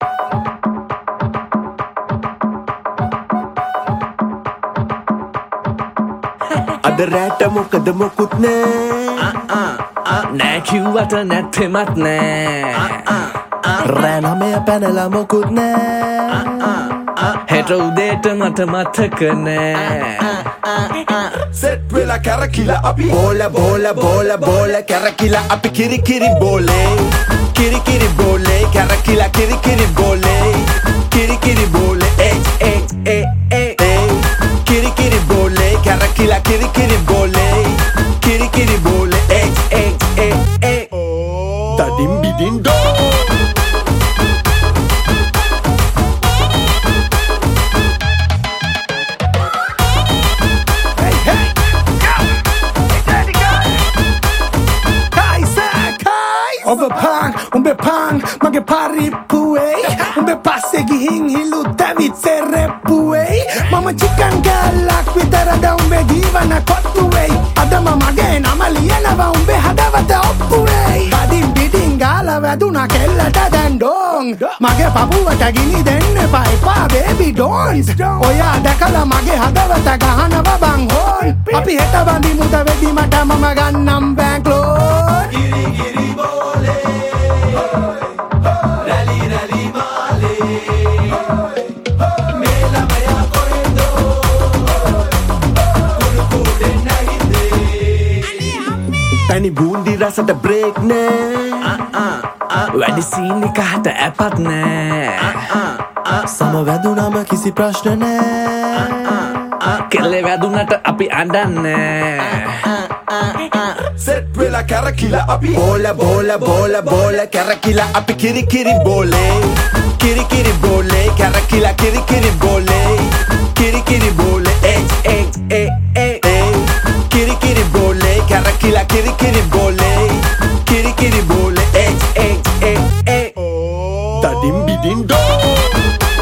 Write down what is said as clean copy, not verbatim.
අද රැට මොකද මොකුත් නෑ නෑ කිව්වට නැත්තෙමත් නෑ රෑ 9 පැනලා මොකුත් නෑ හෙට උදේට මට මතක නෑ සෙට් වෙලා කැරකිලා අපි බෝල කැරකිලා අපි කිරි බෝලේ කිරි බෝලේ කැරකිලා කිරි බෝලේ කිරි බෝලේ කිරි බෝලේ කැරකිලා කිරි බෝලේ කිරි බෝලේ තඩින් බිඩින් ඩෝ Umbe pang mage paripuei umbe passe gihin hilu David serrepuei mama chicken galak vitarada umbe givana kottuei adama mage nama liyanava umbe hadawata oppuei badin bidin gala vaduna kellata dan dong mage papuwata gini denne pa baby don't oya dakala mage hadawata gahanawa bang hon api heta bandimu da wedi mata mama gannam bank loan giri bole තනි බූන්දි රසට break නෑ වැඩි scene එකකට ඇපත් නෑ සම වැදුනම කිසි ප්‍රශ්න නෑ කෙල්ලෙ වැදුනට අපි අඩන්නෑ සෙට් වෙලා කැරකිලා අපි බෝල කැරකිලා අපි කිරි බෝලේ කිරි බෝලේ කැරකිලා කිරි බෝලේ කිරි බෝලේ කිරි බෝලේ කැරකිලා කිරි බෝලේ කිරි බෝලේ තඩින් බිඩින් ඩෝ